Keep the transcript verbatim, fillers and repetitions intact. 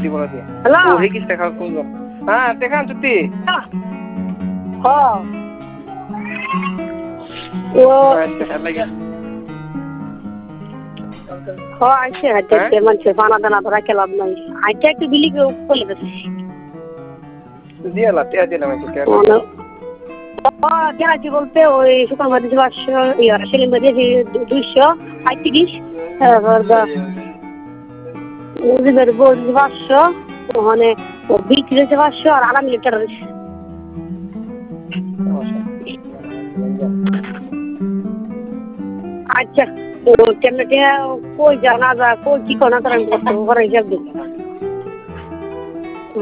বলে দিয়ে হ্যালো ও হে কি দেখা কোন হ্যাঁ দেখান তুই হ্যাঁ ও দেখা লাগে হ্যাঁ আইছে হাইতে মানুষের পানা দানা ধরা খেলাম নাই আইটা একটু বিলি করে দিচ্ছি দিয়ে লা তে দিলাম একটু কে কি বলতে ওই সুপার মার্কেট পাঁচশো ইয়া সেলিম বাজে দুইশো পঁয়ত্রিশ মুজিবের বোঝ পাঁচশো ওখানে বিক্রি হয়েছে পাঁচশো আর আড়াই লিটার হয়েছে আচ্ছা কেমন কই যা না যা কই কি কোনা তার আমি হিসাব দিই